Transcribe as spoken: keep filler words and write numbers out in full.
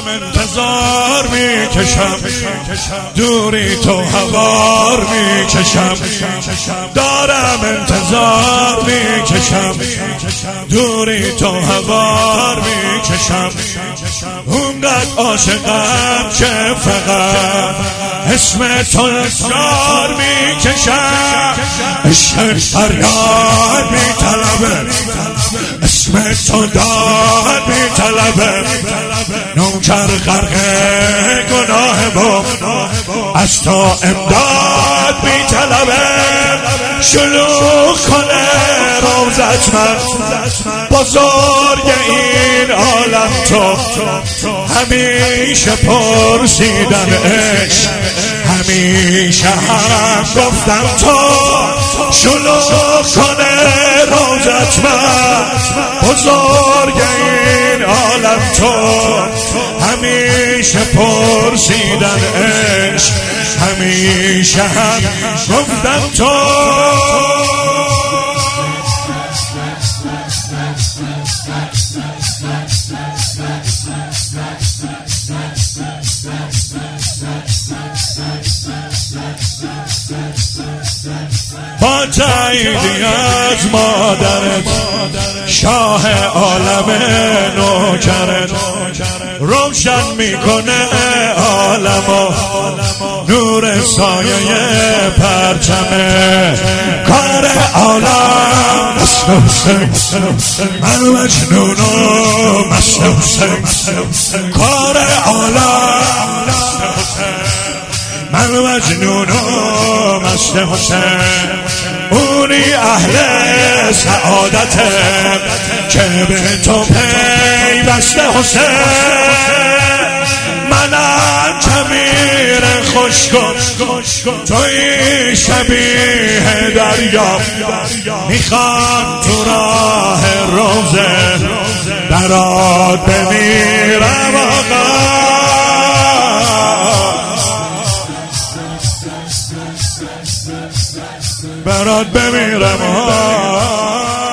انتظار میکشم، دوری تو هوار میکشم. دارم انتظار میکشم، دوری تو هوار میکشم. اونقدر عاشقم که فقط اسم تو اسرار میکشم. عشق فریاد میطلبه، اسم تو داد میطلبه. نوکر غرق گناه با از تو امداد میطلبه. شلوغ کنه روزت من، بزرگ این عالم تو. همیشه پرسیدن عشق، همیشه هم گفتم تو. شلوغ کنه روزت من، بزرگ این عالم تو. همیشه پرسیدن عشق، همیشه هم گفتم تو. با تاییدی از مادرت، شاه عالم نوکرت، روشن میکنه عالمو نور سایه پرچمه. کار عالم مست حسین، من مجنون و مست حسین. کار عالم من مجنون و مست حسین. اونی اهل سعادته که به تو پیوسته حسین. منم کمیر خوشگل، توی شبیه دریا. میخوام تو راه روزه برات بمیرم آقا. برات بمیرم آقا.